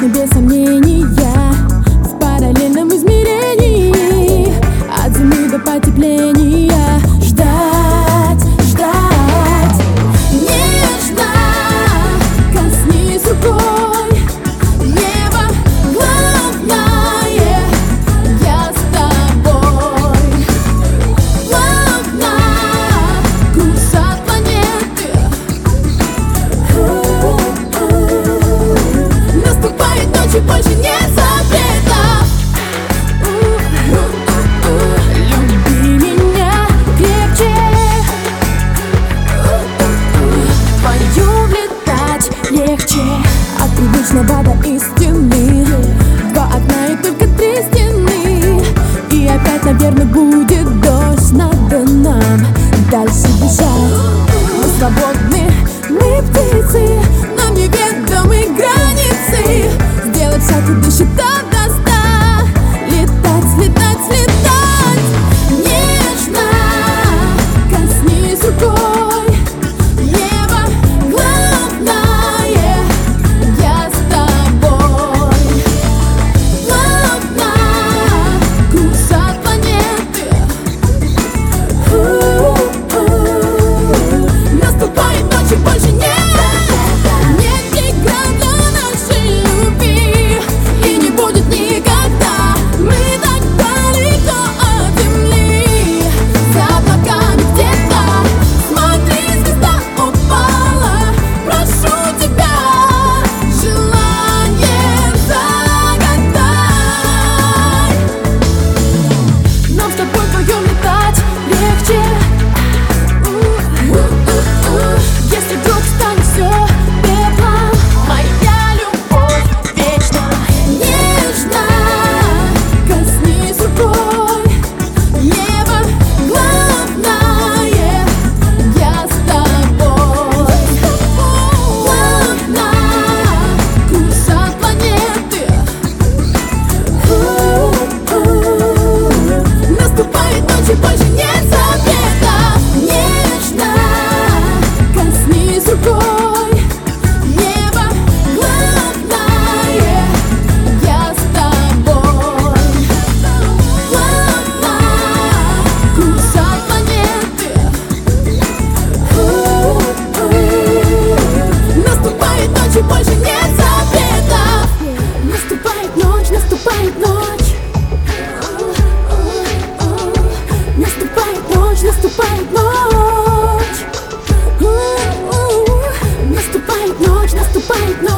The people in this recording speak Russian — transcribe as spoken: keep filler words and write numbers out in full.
точно без сомнения, в параллельном измерении, от зимы до потепления. Ждать, ждать, нежно коснись рукой неба, главное, я с тобой. Плавно курс от планеты. Наступает ночь и больше нет запретов. Люби меня крепче. Вдвоем летать легче от привычного до истины. Два окна и только три стены. И опять, наверное, будет дождь. Надо нам дальше бежать. Мы свободны, мы птицы, нам неведомы границы. Сделать шаг и досчитать до ста. Летать, летать, летать. Нежно коснись рукой неба, главное, я с тобой. Плавно курс от планеты. Наступает ночь и больше нет. Нет преград для нашей любви, и не будет никогда. Мы так далеко от земли, за облаками где-то. Смотри, звезда упала, прошу тебя, желание загадай. Нам с тобой вдвоем летать легче. Если вдруг станет все пеплом, моя любовь вечна. Нежно коснись рукой неба, главное, я с тобой. Плавно курс от планеты. Наступает ночь и больше нет запретов. Нежно коснись рукой неба, главное, я с тобой. Плавно курс от планеты. Наступает ночь и больше нет запретов. Наступает ночь, наступает ночь. Наступает ночь, наступает ночь. Наступает ночь, наступает ночь.